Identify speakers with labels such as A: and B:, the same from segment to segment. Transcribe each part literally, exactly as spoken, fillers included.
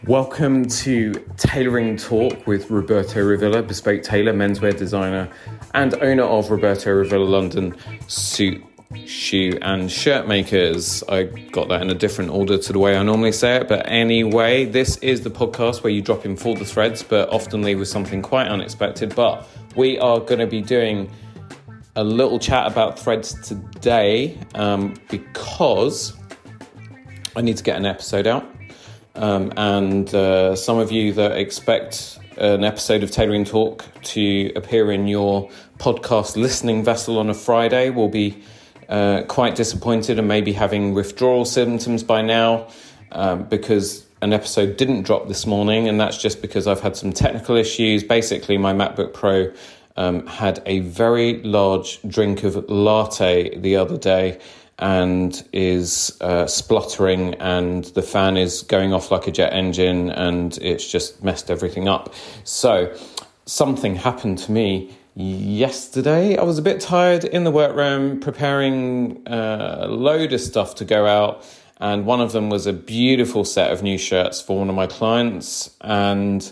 A: Welcome to Tailoring Talk with Roberto Revilla, bespoke tailor, menswear designer, and owner of Roberto Revilla London Suit, Shoe and Shirt Makers. I got that in a different order to the way I normally say it, but anyway, this is the podcast where you drop in for the threads, but often leave with something quite unexpected. But we are going to be doing a little chat about threads today um, because I need to get an episode out. Um, and uh, some of you that expect an episode of Tailoring Talk to appear in your podcast listening vessel on a Friday will be uh, quite disappointed and maybe having withdrawal symptoms by now um, because an episode didn't drop this morning, and that's just because I've had some technical issues. Basically, my MacBook Pro um, had a very large drink of latte the other day and is uh, spluttering, and the fan is going off like a jet engine, and it's just messed everything up. So something happened to me yesterday. I was a bit tired in the workroom preparing uh, a load of stuff to go out, and one of them was a beautiful set of new shirts for one of my clients, and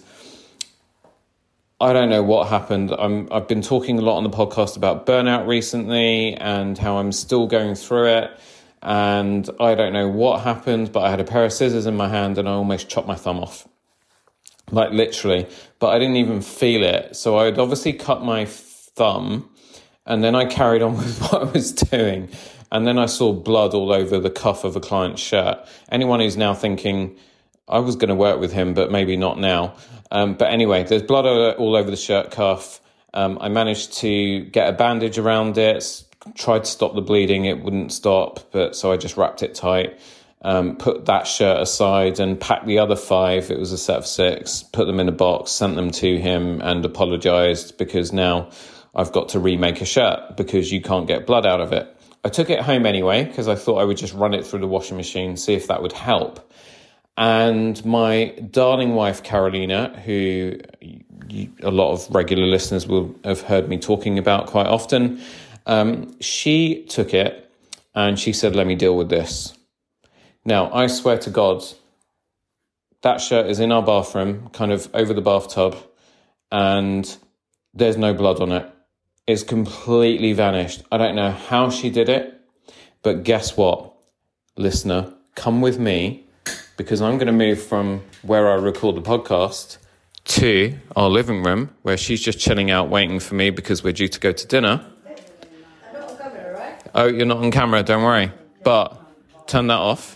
A: I don't know what happened. I'm, I've been talking a lot on the podcast about burnout recently and how I'm still going through it. And I don't know what happened, but I had a pair of scissors in my hand and I almost chopped my thumb off. Like literally. But I didn't even feel it. So I'd obviously cut my thumb and then I carried on with what I was doing. And then I saw blood all over the cuff of a client's shirt. Anyone who's now thinking, I was going to work with him, but maybe not now. Um, but anyway, there's blood all over the shirt cuff. Um, I managed to get a bandage around it, tried to stop the bleeding. It wouldn't stop, but so I just wrapped it tight, um, put that shirt aside and packed the other five. It was a set of six, put them in a box, sent them to him and apologized because now I've got to remake a shirt because you can't get blood out of it. I took it home anyway because I thought I would just run it through the washing machine, see if that would help. And my darling wife, Carolina, who you, a lot of regular listeners will have heard me talking about quite often, um, she took it and she said, let me deal with this. Now, I swear to God, that shirt is in our bathroom, kind of over the bathtub, and there's no blood on it. It's completely vanished. I don't know how she did it, but guess what? Listener, come with me, because I'm going to move from where I record the podcast to our living room, where she's just chilling out waiting for me because we're due to go to dinner.
B: I'm not on camera, right?
A: Oh, you're not on camera, don't worry. But turn that off.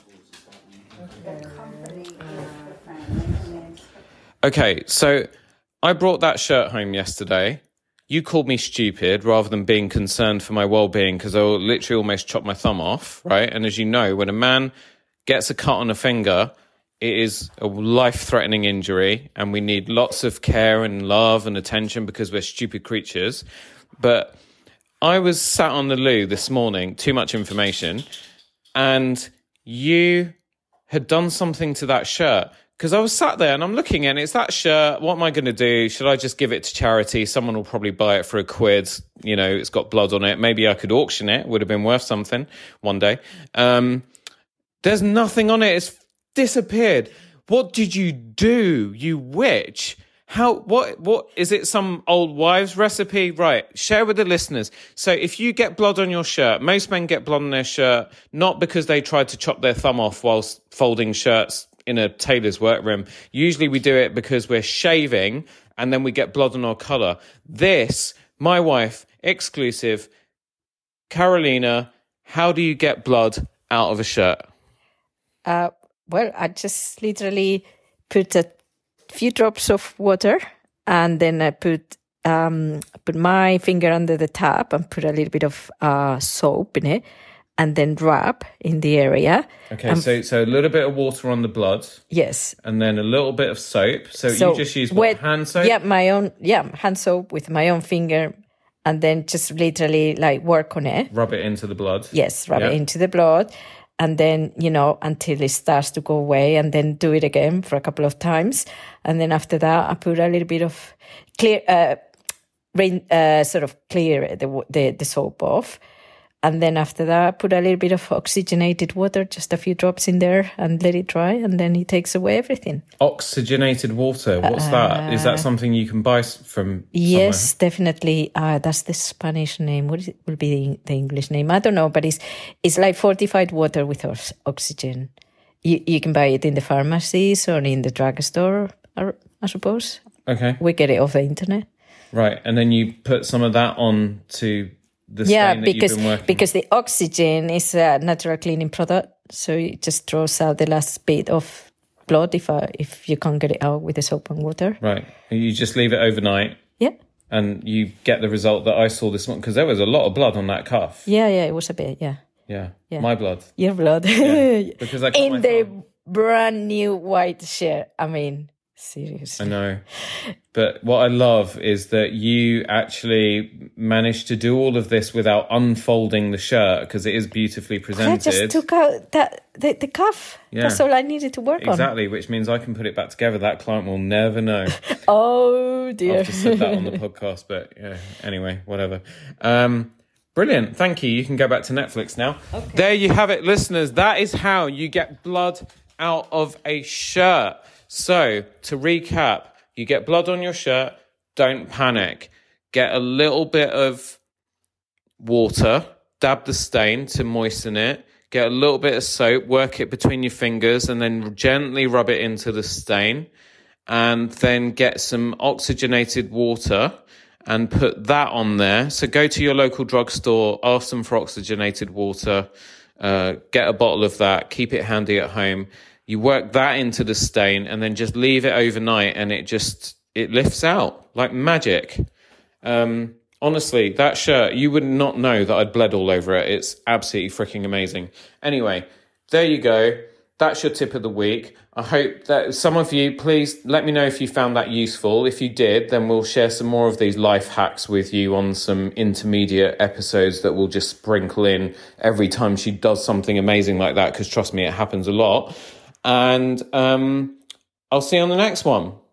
A: Okay, so I brought that shirt home yesterday. You called me stupid rather than being concerned for my well-being because I literally almost chopped my thumb off, right? And as you know, when a man gets a cut on a finger, it is a life-threatening injury, and we need lots of care and love and attention because we're stupid creatures. But I was sat on the loo this morning, too much information, and you had done something to that shirt. Because I was sat there and I'm looking and it's that shirt. What am I going to do? Should I just give it to charity? Someone will probably buy it for a quid. You know, it's got blood on it. Maybe I could auction it. Would have been worth something one day. Um, There's nothing on it. It's disappeared. What did you do, you witch? How, what, what, is it some old wives' recipe? Right, share with the listeners. So if you get blood on your shirt, most men get blood on their shirt, not because they tried to chop their thumb off whilst folding shirts in a tailor's workroom. Usually we do it because we're shaving and then we get blood on our collar. This, my wife, exclusive, Carolina, how do you get blood out of a shirt?
B: Uh, well, I just literally put a few drops of water and then I put um, put my finger under the tap and put a little bit of uh, soap in it and then rub in the area.
A: Okay,
B: um,
A: so so a little bit of water on the blood.
B: Yes.
A: And then a little bit of soap. So,
B: so
A: you just use what,
B: wet,
A: hand soap?
B: Yeah, my own, yeah, hand soap with my own finger and then just literally like work on it.
A: Rub it into the blood.
B: Yes, rub
A: yeah.
B: it into the blood. And then, you know, until it starts to go away and then do it again for a couple of times. And then after that, I put a little bit of clear, uh, rain, uh, sort of clear the, the, the soap off. and then after that, put a little bit of oxygenated water, just a few drops in there, and let it dry, and then it takes away everything.
A: Oxygenated water, what's uh, that? Is that something you can buy from
B: Yes,
A: somewhere?
B: Definitely. Uh, that's the Spanish name. What is it, will be the, the English name? I don't know, but it's it's like fortified water with oxygen. You, you can buy it in the pharmacies or in the drugstore, I suppose.
A: Okay.
B: We get it off the internet.
A: Right, and then you put some of that on to the
B: yeah,
A: stain that
B: because
A: you've been working
B: because the oxygen is a natural cleaning product, so it just draws out the last bit of blood if uh, if you can't get it out with the soap and water.
A: Right, and you just leave it overnight.
B: Yeah.
A: And you get the result that I saw this morning, because there was a lot of blood on that cuff.
B: Yeah, yeah, it was a bit, yeah.
A: Yeah, yeah. My blood.
B: Your blood.
A: Yeah. Because I cut
B: in
A: my
B: the
A: thumb.
B: brand new white shirt. I mean, seriously.
A: I know. But what I love is that you actually managed to do all of this without unfolding the shirt, because it is beautifully presented.
B: I just took out that the, the cuff.
A: Yeah.
B: That's all I needed to work
A: exactly,
B: on.
A: Exactly, which means I can put it back together. That client will never know.
B: Oh, dear.
A: I've just said that on the podcast, but yeah, anyway, whatever. Um, brilliant. Thank you. You can go back to Netflix now. Okay. There you have it, listeners. That is how you get blood out of a shirt. So, to recap, you get blood on your shirt, don't panic. Get a little bit of water, dab the stain to moisten it, get a little bit of soap, work it between your fingers, and then gently rub it into the stain. And then get some oxygenated water and put that on there. So go to your local drugstore, ask them for oxygenated water, uh, get a bottle of that, keep it handy at home. You work that into the stain and then just leave it overnight, and it just, it lifts out like magic. Um, honestly, that shirt, you would not know that I'd bled all over it. It's absolutely freaking amazing. Anyway, there you go. That's your tip of the week. I hope that some of you, please let me know if you found that useful. If you did, then we'll share some more of these life hacks with you on some intermediate episodes that we'll just sprinkle in every time she does something amazing like that, because trust me, it happens a lot. And um, I'll see you on the next one.